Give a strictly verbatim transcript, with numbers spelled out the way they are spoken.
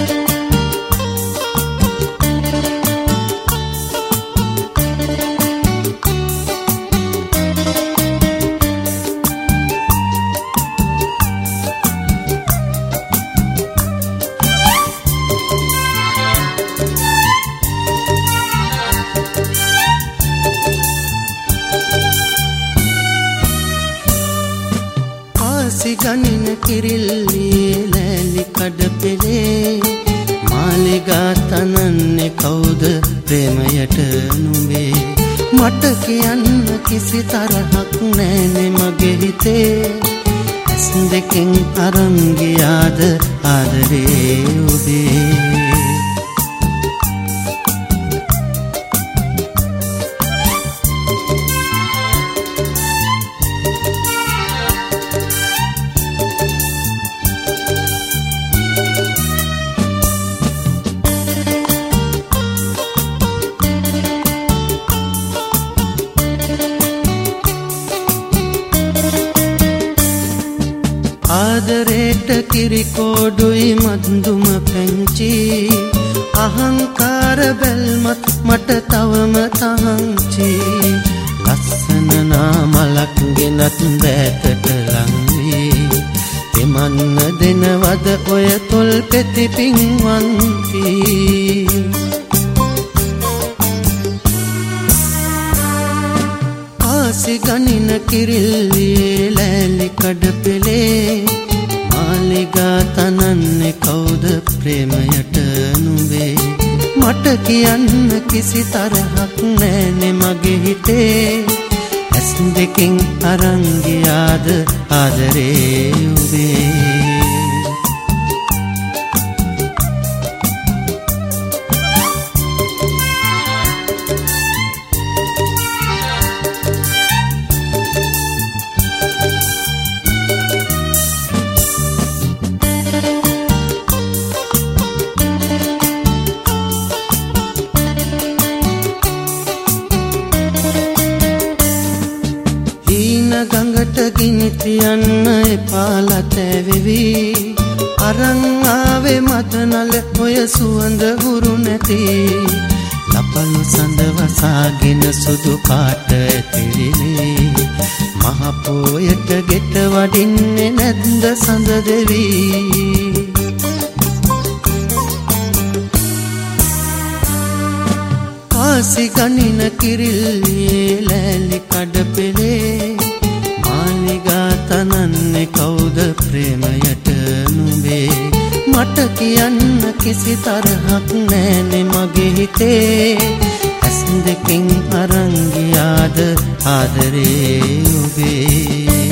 ගනින කිරිල්ලියේ ලෑලි කඩපෙලේ මාලිගා තනන්නේ කවුද ප්‍රේමයට නුඹේ මට කියන්න කිසි තරහක් නෑනේ මගේ හිතේ ඇස් දෙකෙන් අරන් ගියාද ආදරේ ඔබේ ආදරේට කිරිකෝඩුයි මද්දුම පැංචි අහංකාර බැල්මත් මට තවම තහංචි ලස්සන නාමලක් ගෙනත් බෑතට ලංවී දෙමන්න දෙනවද ඔය තොල් පෙති පින්වන්ති ආසි ගනින කිරිල්ලියේ ලෑලි කඩපෙලේ මාලිගා තනන්නේ කවුද ප්‍රේමයට නුඹේ මට කියන්න කිසි තරහක් නෑනේ මගේ හිතේ ඇස් දෙකෙන් අරන් ගියාද ආදරේ ඔබේ ගඟට ගිනි තියන්න එපාලත වෙවි අරන් ආවේ මතනල ඔය සුවඳ හුරු නැති ලපළු සඳ වසාගෙන සුදු පාට ඇතිරිලි මහ පොයට ගෙට වඩින්නේ නැද්ද සඳ දෙවි ආසි ගනින කිරිල්ලියේ ලෑලි කඩපෙලේ මාලිගා තනන්නේ කවුද ප්‍රේමයට නුඹේ මට කියන්න කිසි තරහක් නෑනේ මගේ හිතේ ඇස් දෙකෙන් අරන් ගියාද ආදරේ ඔබේ